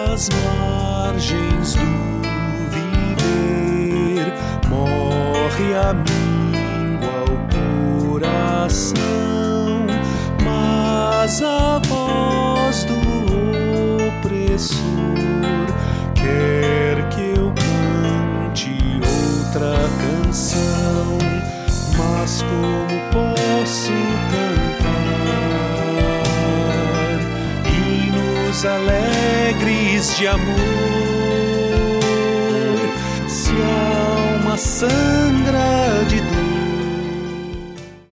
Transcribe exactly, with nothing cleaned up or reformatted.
às margens do viver, morre a míngua o coração, mas a voz do opressor quer que eu cante outra canção. Mas como posso cantar hinos alegres de amor, se a alma sangra de